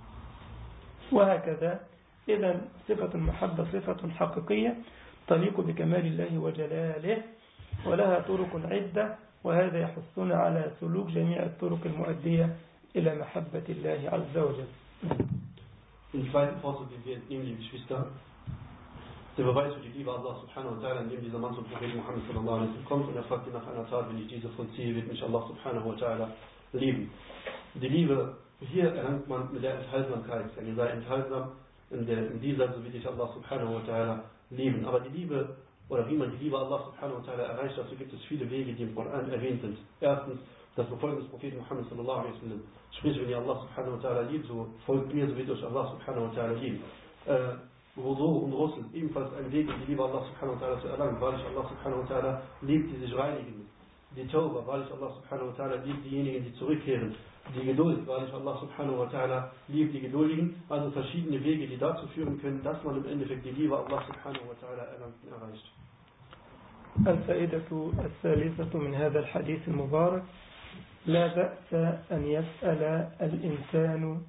وهكذا. إذن صفة المحبة صفة حقيقية تليق بكمال الله وجلاله، ولها طرق عدة، وهذا يحثنا على سلوك جميع الطرق المؤدية إلى محبة الله عز وجل. Den zweiten Vorzug, den wir entnehmen, liebe Geschwister, der Beweis für die Liebe Allah subhanahu wa ta'ala, indem dieser Mann zum Propheten Muhammad sallallahu alaihi wasallam kommt und er fragt ihn nach einer Tat: wenn ich diese vollziehe, wird mich Allah subhanahu wa ta'ala lieben. Die Liebe, hier erlangt man mit der Enthaltsamkeit, denn sei enthaltsam in der in dieser, so wird dich Allah subhanahu wa ta'ala lieben. Aber die Liebe, oder wie man die Liebe Allah subhanahu wa ta'ala erreicht, dazu gibt es viele Wege, die im Koran erwähnt sind. Erstens, das Befolgen des Propheten Muhammad sallallahu alaihi wasallam. Sprich, wenn ihr Allah subhanahu wa ta'ala liebt, so folgt mir, so wird euch Allah subhanahu wa ta'ala lieben. Äh, Wudu und Ghusl, ebenfalls ein Weg, um die Liebe Allah subhanahu wa ta'ala zu erlangen. Wahrlich Allah subhanahu wa ta'ala liebt, die sich reinigen. Die Tauba, wahrlich Allah subhanahu wa ta'ala liebt diejenigen, die zurückkehren. Die Geduld, wahrlich Allah subhanahu wa ta'ala liebt die Geduldigen. Also verschiedene Wege, die dazu führen können, dass man im Endeffekt die Liebe Allah subhanahu wa ta'ala erreicht. الفائدة الثالثة من هذا الحديث المبارك: لا بأس أن يسأل الإنسان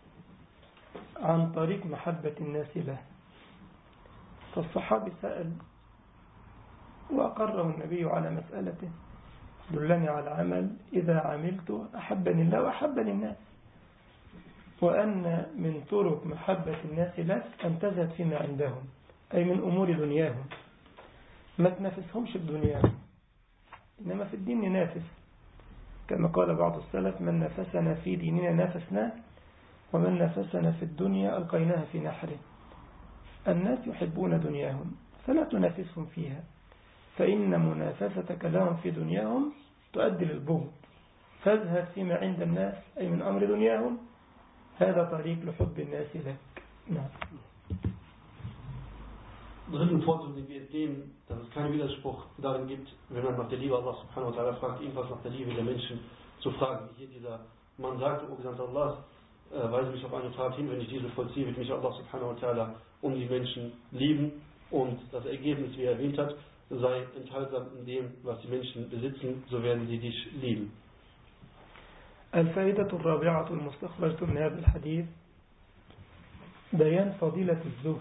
عن طريق محبة الناس له. فالصحابي سأل وأقره النبي على مسألته: دلني على عمل إذا عملت أحبني الله وأحبني الناس. وأن من طرق محبة الناس لك أن تزهد فيما عندهم، أي من أمور دنياهم، ما تنافسهمش بدنياهم، إنما في الدين ننافس، كما قال بعض السلف: من نافسنا في ديننا نافسناه، ومن نافسنا في الدنيا ألقيناها في نحره. الناس يحبون دنياهم فلا تنافسهم فيها، فإن منافستك لهم في دنياهم تؤدي للبغض. فاذهب فيما عند الناس، أي من أمر دنياهم، هذا طريق لحب الناس لك. نعم. Dritten Vorzug, den wir entnehmen, dass es keinen Widerspruch darin gibt, wenn man nach der Liebe Allah subhanahu wa ta'ala fragt, ebenfalls nach der Liebe der Menschen zu fragen. Wie hier dieser Mann sagte: O Gesandter Allah, äh, weise mich auf eine Tat hin, wenn ich diese vollziehe, wird mich Allah subhanahu wa ta'ala um die Menschen lieben. Und das Ergebnis, wie er erwähnt hat, sei enthaltsam in dem, was die Menschen besitzen, so werden sie dich lieben. الفائدة الرابعة المستخرجة من هذا الحديث: بيان فضيلة الزهد.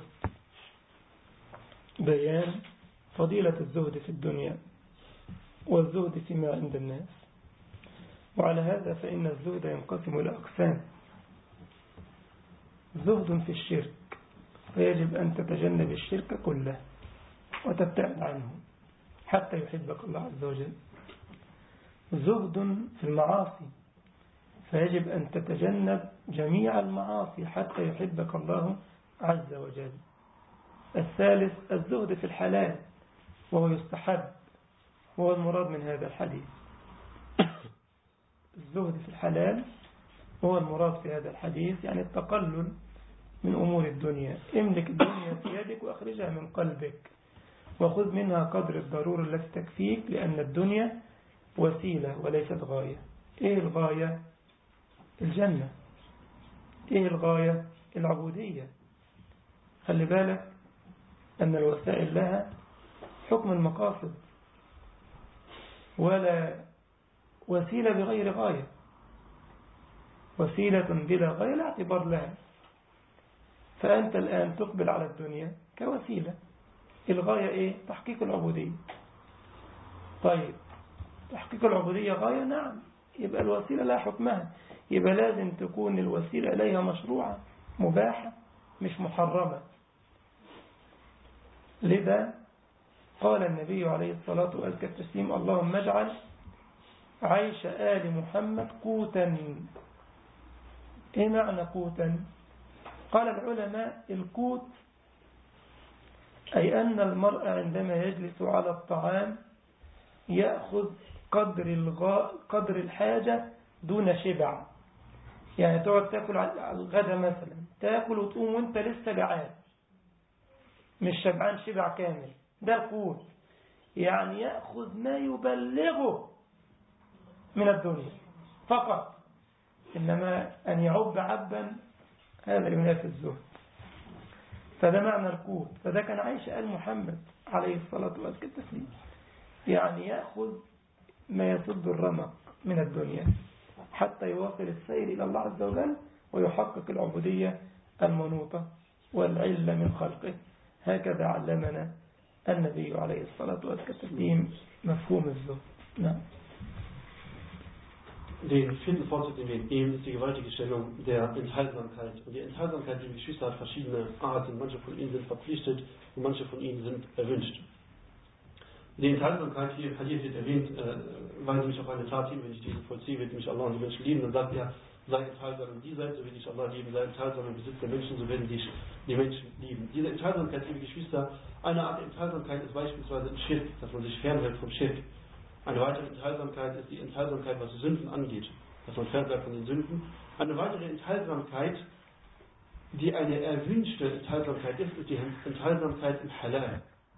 بيان فضيلة الزهد في الدنيا والزهد فيما عند الناس. وعلى هذا فإن الزهد ينقسم إلى أقسام: زهد في الشرك، فيجب أن تتجنب الشرك كله وتبتعد عنه حتى يحبك الله عز وجل. زهد في المعاصي، فيجب أن تتجنب جميع المعاصي حتى يحبك الله عز وجل. الثالث الزهد في الحلال، وهو يستحب، وهو المراد من هذا الحديث. الزهد في الحلال هو المراد في هذا الحديث، يعني التقلل من أمور الدنيا. املك الدنيا في يدك وأخرجها من قلبك، وخذ منها قدر الضرورة التي تكفيك، لأن الدنيا وسيلة وليست غاية. إيه الغاية؟ الجنة. إيه الغاية؟ العبودية. خلي بالك أن الوسائل لها حكم المقاصد، ولا وسيلة بغير غاية. وسيلة بلا غاية لا اعتبار لها. فأنت الآن تقبل على الدنيا كوسيلة، الغاية إيه؟ تحقيق العبودية. طيب تحقيق العبودية غاية؟ نعم، يبقى الوسيلة لها حكمها، يبقى لازم تكون الوسيلة إليها مشروعة مباحة مش محرمة. لذا قال النبي عليه الصلاة والتسليم: اللهم اجعل عيش آل محمد قوتا. إيه معنى قوتا؟ قال العلماء: القوت أي أن المرء عندما يجلس على الطعام يأخذ قدر الغاء قدر الحاجة دون شبع. يعني تقعد تأكل على الغداء مثلا، تأكل وتقوم وانت لسه جعان، مش شبعان شبع كامل، ده القوت. يعني يأخذ ما يبلغه من الدنيا فقط، إنما أن يعب عبا هذا ينافي الزهد. فده معنى القوت. فده كان عايش آل محمد عليه الصلاة والسلام، يعني يأخذ ما يسد الرمق من الدنيا حتى يواصل السير إلى الله عز وجل ويحقق العبودية المنوطة والعلة من خلقه. هكذا علمنا النبي عليه الصلاة والسلام مفهوم الزهد. نعم. Den vierten Vorzug, den wir entnehmen, ist die gewaltige Stellung der Enthaltsamkeit. Und die Enthaltsamkeit, liebe Geschwister, hat verschiedene Arten. Manche von ihnen sind verpflichtet und manche von ihnen sind erwünscht. Die Enthaltsamkeit, hier, hier wird erwähnt, äh, weise mich auf eine Tat hin: wenn ich diese vollziehe, wird mich Allah und die Menschen lieben. Dann sagt er: sei enthaltsam in dieser Welt, so wird dich Allah lieben, sei enthaltsam im Besitz der Menschen, so werden dich die Menschen lieben. Diese Enthaltsamkeit, liebe Geschwister, eine Art Enthaltsamkeit ist beispielsweise ein Schirk, dass man sich fernhält vom Schirk. Eine weitere Enthaltsamkeit ist die Enthaltsamkeit, was die Sünden angeht, dass man fernbleibt von den Sünden. Eine weitere Enthaltsamkeit, die eine erwünschte Enthaltsamkeit ist, ist die Enthaltsamkeit im Halal.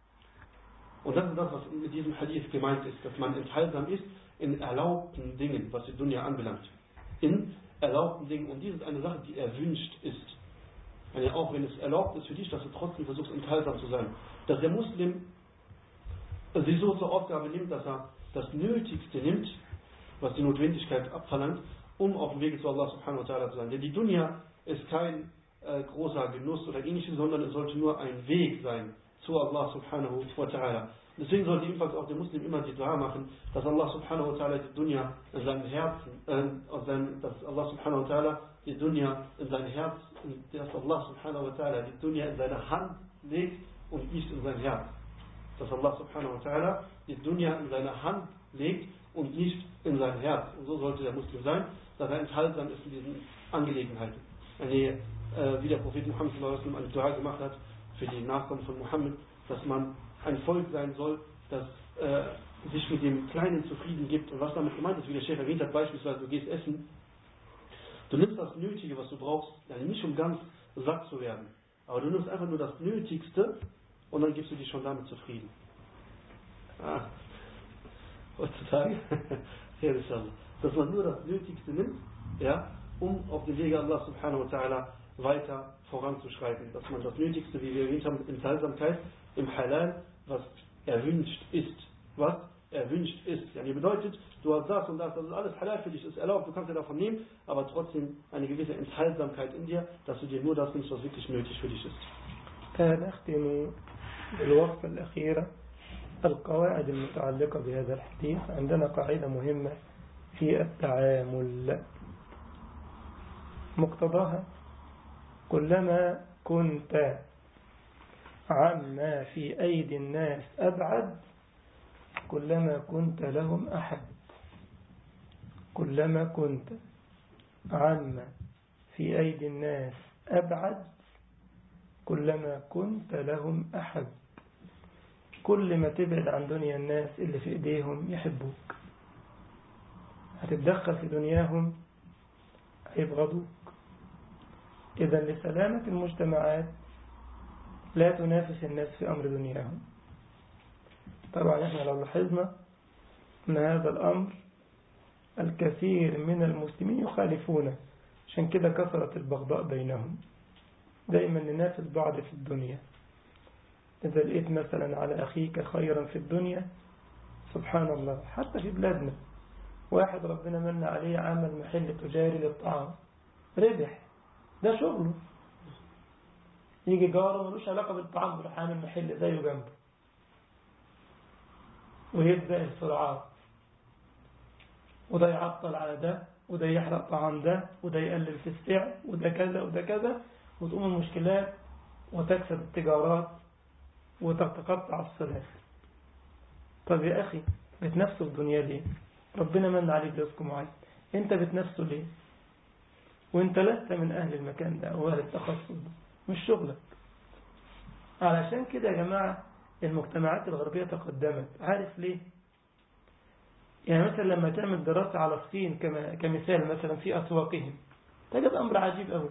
Und das ist das, was mit diesem Hadith gemeint ist, dass man enthaltsam ist in erlaubten Dingen, was die Dunya anbelangt. In erlaubten Dingen. Und dies ist eine Sache, die erwünscht ist. Also auch wenn es erlaubt ist für dich, dass du trotzdem versuchst, enthaltsam zu sein. Dass der Muslim sich so zur Aufgabe nimmt, dass er das Nötigste nimmt, was die Notwendigkeit abverlangt, um auf dem Wege zu Allah subhanahu wa ta'ala zu sein. Denn die Dunya ist kein äh, großer Genuss oder ähnliches, sondern es sollte nur ein Weg sein zu Allah subhanahu wa ta'ala. Deswegen sollte ebenfalls auch der Muslim immer die Dua machen, dass Allah subhanahu wa ta'ala die Dunya in seinem Herzen, äh, aus seinem, dass Allah subhanahu wa ta'ala die Dunya in sein Herz, dass Allah subhanahu wa ta'ala die Dunya in seine Hand legt und nicht in sein Herz. Dass Allah subhanahu wa ta'ala die Dunya in seine Hand legt und nicht in sein Herz. Und so sollte der Muslim sein, dass er enthaltsam ist in diesen Angelegenheiten. Eine, äh, wie der Prophet Muhammad sallallahu alaihi wasallam eine Dua gemacht hat für die Nachkommen von Muhammad, dass man ein Volk sein soll, das äh, sich mit dem Kleinen zufrieden gibt. Und was damit gemeint ist, wie der Chef erwähnt hat, beispielsweise du gehst essen, du nimmst das Nötige, was du brauchst, also nicht um ganz satt zu werden, aber du nimmst einfach nur das Nötigste und dann gibst du dich schon damit zufrieden. Ah, heutzutage, ja, dass man nur das Nötigste nimmt, ja, um auf dem Wege Allah subhanahu wa ta'ala weiter voranzuschreiten. Dass man das Nötigste, wie wir erwähnt haben, in Enthaltsamkeit, im Halal, was erwünscht ist. Was erwünscht ist. Ja, bedeutet, du hast das und das, das ist alles Halal für dich, ist erlaubt, du kannst ja davon nehmen, aber trotzdem eine gewisse Enthaltsamkeit in dir, dass du dir nur das nimmst, was wirklich nötig für dich ist. نختم بالوقفة الأخيرة القواعد المتعلقة بهذا الحديث. عندنا قاعدة مهمة في التعامل، مقتضاها كلما كنت عما في أيدي الناس أبعد كلما كنت لهم أحب. كلما كنت عما في أيدي الناس أبعد كلما كنت لهم أحب. كل ما تبعد عن دنيا الناس اللي في إيديهم يحبوك، هتتدخل في دنياهم هيبغضوك. إذا لسلامة المجتمعات لا تنافس الناس في أمر دنياهم. طبعا احنا لو لاحظنا أن هذا الأمر الكثير من المسلمين يخالفونه، عشان كده كثرت البغضاء بينهم، دائما ننافس بعض في الدنيا. إذا لقيت مثلا على أخيك خيرا في الدنيا، سبحان الله، حتى في بلادنا واحد ربنا من عليه عمل محل تجاري للطعام، ربح، ده شغله، يجي جاره ملوش علاقة بالطعام يروح عامل محل زيه جنبه ويبدأ الصراعات، وده يعطل على ده، وده يحرق طعام ده، وده يقلل في السعر، وده كذا وده كذا، وتقوم المشكلات وتكسب التجارات وتتقطع الصلات. طب يا أخي بتنافسوا في دنيا ليه؟ ربنا من عليك رزق معين، انت بتنافسه ليه؟ وانت لست من أهل المكان ده أو أهل التخصص ده، مش شغلك. علشان كده يا جماعة المجتمعات الغربية تقدمت. عارف ليه؟ يعني مثلا لما تعمل دراسة على الصين كمثال مثلا في أسواقهم، تجد أمر عجيب أوي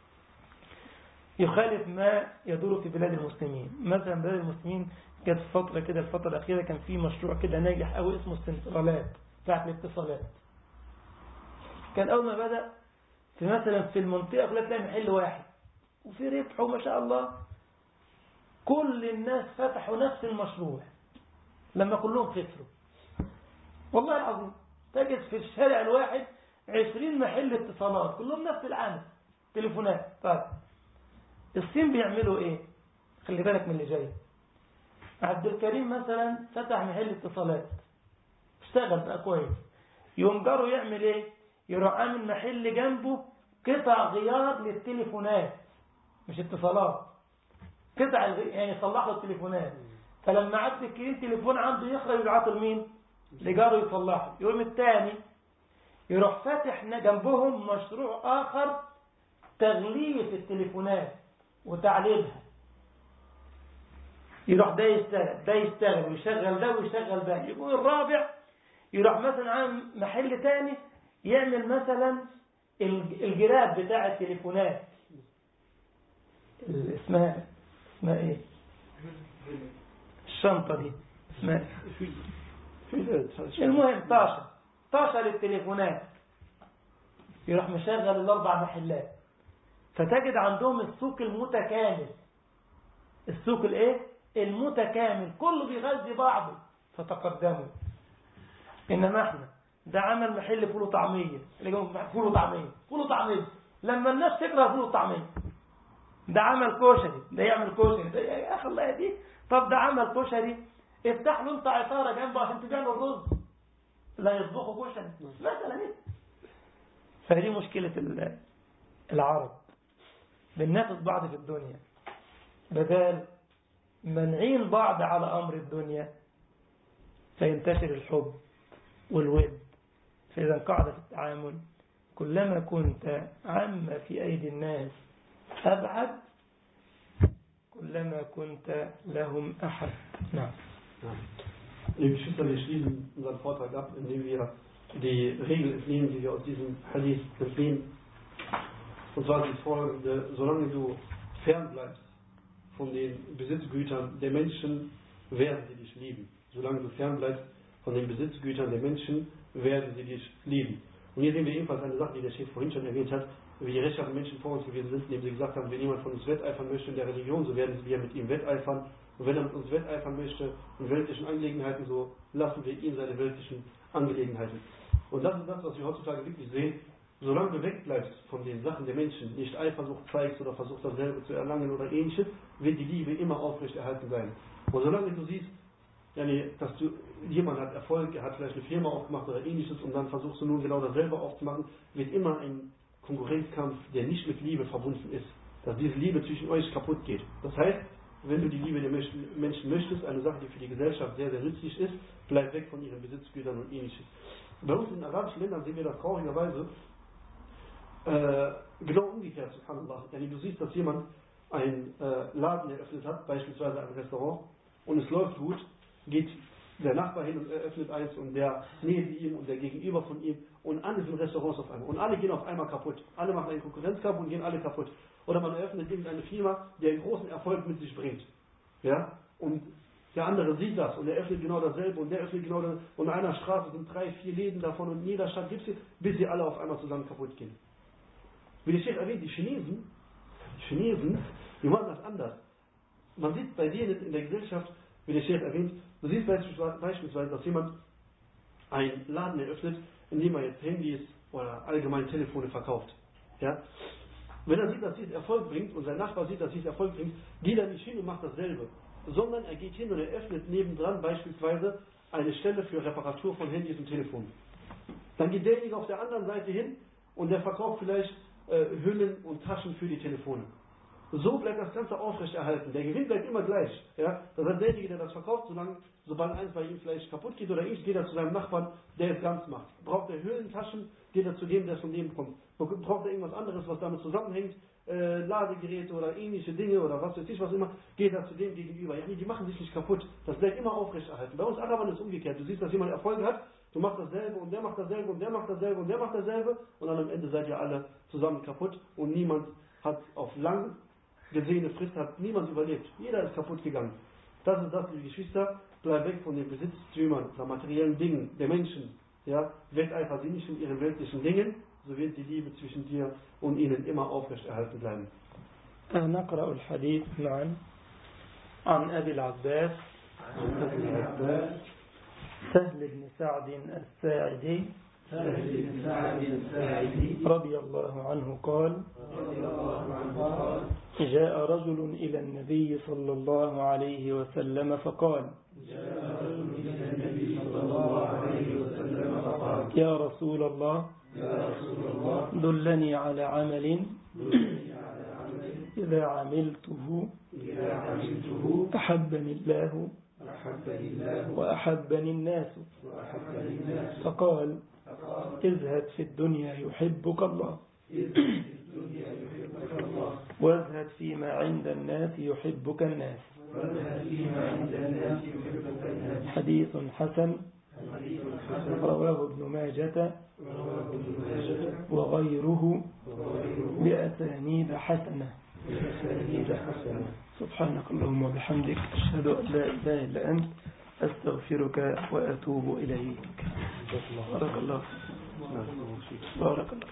يخالف ما يدور في بلاد المسلمين. مثلا بلاد المسلمين كانت في فترة كده، الفترة الأخيرة كان في مشروع كده ناجح أوي اسمه السنترالات بتاعت الاتصالات. كان أول ما بدأ في مثلا في المنطقة كلها تلاقي محل واحد وفي ربح وما شاء الله، كل الناس فتحوا نفس المشروع لما كلهم خسروا. والله العظيم تجد في الشارع الواحد عشرين محل اتصالات كلهم نفس العمل، تليفونات. طيب الصين بيعملوا ايه؟ خلي بالك من اللي جاي. عبد الكريم مثلا فتح محل اتصالات، اشتغل بقى كويس، يوم جاره يعمل ايه؟ يروح عامل محل جنبه قطع غيار للتليفونات، مش اتصالات، قطع يعني يصلح له التليفونات. فلما عبد الكريم تليفون عنده يخرج يبعته لمين؟ لجاره يصلحه. يوم الثاني يروح فاتح جنبهم مشروع آخر تغليف التليفونات وتعليمها. يروح ده يشتغل ده يشتغل ويشغل ده ويشغل ده. يقول الرابع يروح مثلا عامل محل تاني يعمل مثلا الجراب بتاع التليفونات، اسمها اسمها ايه الشنطة دي اسمها المهم طاشة طاشة للتليفونات. يروح مشغل الاربع محلات. فتجد عندهم السوق المتكامل، السوق الايه المتكامل، كله بيغذي بعضه فتقدموا. انما احنا ده عمل محل فول وطعميه، اللي جنبه فول وطعميه فول وطعميه، لما الناس تكره فول وطعميه. ده عمل كشري، ده يعمل كشري، ده يا اخي الله يهديه. طب ده عمل كشري، افتح له انت عصاره جنبه عشان تبيع له الرز، لا يطبخوا كشري مثلا. ايه فدي مشكله العرب، بننافس بعض في الدنيا بدل منعين بعض على امر الدنيا فينتشر الحب والود. فاذا قاعده في التعامل كلما كنت عم في ايدي الناس أبعد كلما كنت لهم أحد. نعم. Liebe Geschwister, wir schließen unseren Vortrag ab, indem wir die Regel entnehmen, die wir aus diesem Hadith entnehmen. Und zwar die folgende: Solange du fern bleibst von den Besitzgütern der Menschen, werden sie dich lieben. Solange du fern bleibst von den Besitzgütern der Menschen, werden sie dich lieben. Und hier sehen wir ebenfalls eine Sache, die der Chef vorhin schon erwähnt hat, wie die rechtschaffenen Menschen vor uns gewesen sind, indem sie gesagt haben, wenn jemand von uns wetteifern möchte in der Religion, so werden wir mit ihm wetteifern. Und wenn er mit uns wetteifern möchte in weltlichen Angelegenheiten, so lassen wir ihn seine weltlichen Angelegenheiten. Und das ist das, was wir heutzutage wirklich sehen. Solange du wegbleibst von den Sachen der Menschen, nicht Eifersucht zeigst oder versuchst dasselbe zu erlangen oder ähnliches, wird die Liebe immer aufrechterhalten sein. Und solange du siehst, dass du, jemand hat Erfolg, er hat vielleicht eine Firma aufgemacht oder ähnliches und dann versuchst du nun genau dasselbe aufzumachen, wird immer ein Konkurrenzkampf, der nicht mit Liebe verbunden ist, dass diese Liebe zwischen euch kaputt geht. Das heißt, wenn du die Liebe der Menschen möchtest, eine Sache, die für die Gesellschaft sehr, sehr nützlich ist, bleib weg von ihren Besitzgütern und ähnliches. Bei uns in den arabischen Ländern sehen wir das traurigerweise äh, genau umgekehrt, subhanallah. Du siehst, dass jemand einen äh, Laden eröffnet hat, beispielsweise ein Restaurant, und es läuft gut, geht der Nachbar hin und eröffnet eins und der neben ihm und der gegenüber von ihm und alle sind Restaurants auf einmal und alle gehen auf einmal kaputt. Alle machen einen Konkurrenzkampf und gehen alle kaputt. Oder man eröffnet irgendeine Firma, die einen großen Erfolg mit sich bringt. Ja? Und der andere sieht das und er öffnet genau dasselbe und der öffnet genau das. Und in einer Straße sind drei, vier Läden davon und in jeder Stadt gibt es, bis sie alle auf einmal zusammen kaputt gehen. Wie der Chef erwähnt, die Chinesen, die Chinesen, die machen das anders. Man sieht bei denen in der Gesellschaft, wie der Chef erwähnt, du siehst beispielsweise, dass jemand einen Laden eröffnet, in dem er jetzt Handys oder allgemein Telefone verkauft. Ja? Wenn er sieht, dass dies Erfolg bringt und sein Nachbar sieht, dass dies Erfolg bringt, geht er nicht hin und macht dasselbe. Sondern er geht hin und er öffnet nebendran beispielsweise eine Stelle für Reparatur von Handys und Telefonen. Dann geht derjenige auf der anderen Seite hin und der verkauft vielleicht äh, Hüllen und Taschen für die Telefone. So bleibt das Ganze aufrechterhalten. Der Gewinn bleibt immer gleich. Ja? Das heißt, derjenige, der das verkauft, solange, sobald eins bei ihm vielleicht kaputt geht oder ich, geht er zu seinem Nachbarn, der es ganz macht. Braucht er Höhlentaschen, geht er zu dem, der es von dem bekommt. Braucht er irgendwas anderes, was damit zusammenhängt, äh, Ladegeräte oder ähnliche Dinge oder was weiß ich, was immer, geht er zu dem gegenüber. Ja, nee, die machen sich nicht kaputt. Das bleibt immer aufrechterhalten. Bei uns Arabern ist es umgekehrt. Du siehst, dass jemand Erfolg hat, du machst dasselbe und der macht dasselbe und der macht dasselbe und der macht dasselbe und dann am Ende seid ihr alle zusammen kaputt und niemand hat auf lang gesehene Frist hat niemand überlebt. Jeder ist kaputt gegangen. Das ist das, liebe Geschwister, bleib weg von den Besitztümern, der materiellen Dingen, der Menschen. Ja, wetteifer sie nicht in ihren weltlichen Dingen, so wird die Liebe zwischen dir und ihnen immer aufrechterhalten bleiben. نقرأ الحديث معا عن أبي العباس سهل بن سعد الساعدي رضي الله عنه قال جاء رجل إلى النبي صلى الله عليه وسلم فقال يا رسول الله دلني على عمل إذا عملته أحبني الله وأحبني الناس فقال ازهد في الدنيا يحبك الله وازهد فيما عند الناس يحبك الناس حديث حسن رواه ابن ماجة وغيره بأسانيد حسنة. سبحانك اللهم وبحمدك أشهد أن لا إله إلا أنت أستغفرك وأتوب إليك. بارك الله. بارك الله.